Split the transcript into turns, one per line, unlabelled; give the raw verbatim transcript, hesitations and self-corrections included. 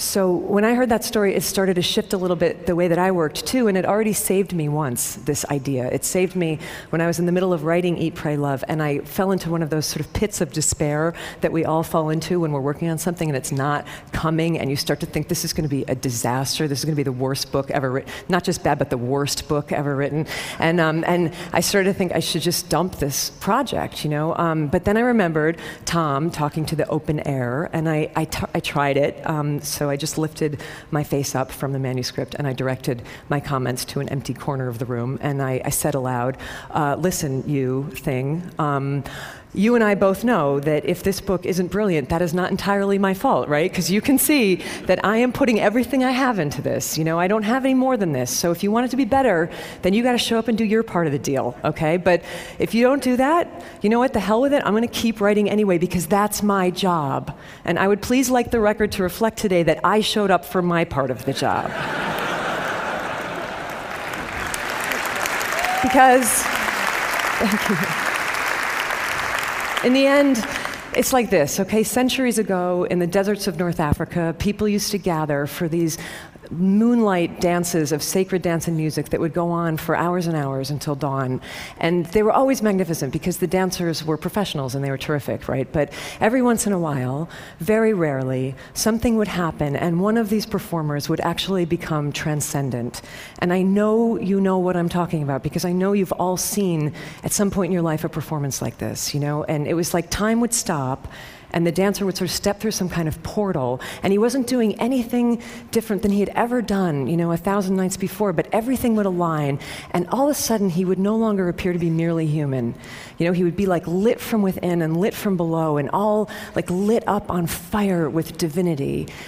So when I heard that story, it started to shift a little bit the way that I worked too, and it already saved me once, this idea. It saved me when I was in the middle of writing Eat, Pray, Love, and I fell into one of those sort of pits of despair that we all fall into when we're working on something and it's not coming, and you start to think this is going to be a disaster, this is going to be the worst book ever written, not just bad, but the worst book ever written. And um, and I started to think I should just dump this project, you know? Um, but then I remembered Tom talking to the open air, and I, I, t- I tried it, um, so I just lifted my face up from the manuscript and I directed my comments to an empty corner of the room, and I, I said aloud, uh, listen, you thing, um, you and I both know that if this book isn't brilliant, that is not entirely my fault, right? Because you can see that I am putting everything I have into this. You know, I don't have any more than this. So if you want it to be better, then you got to show up and do your part of the deal, okay? But if you don't do that, you know what? The hell with it. I'm going to keep writing anyway because that's my job. And I would please like the record to reflect today that I showed up for my part of the job. Because, thank you. In the end, it's like this, okay? Centuries ago, in the deserts of North Africa, people used to gather for these moonlight dances of sacred dance and music that would go on for hours and hours until dawn. And they were always magnificent because the dancers were professionals and they were terrific, right? But every once in a while, very rarely, something would happen and one of these performers would actually become transcendent. And I know you know what I'm talking about because I know you've all seen at some point in your life a performance like this, you know? And it was like time would stop and the dancer would sort of step through some kind of portal, and he wasn't doing anything different than he had ever done, you know, a thousand nights before, but everything would align, and all of a sudden he would no longer appear to be merely human. You know, he would be like lit from within and lit from below, and all like lit up on fire with divinity.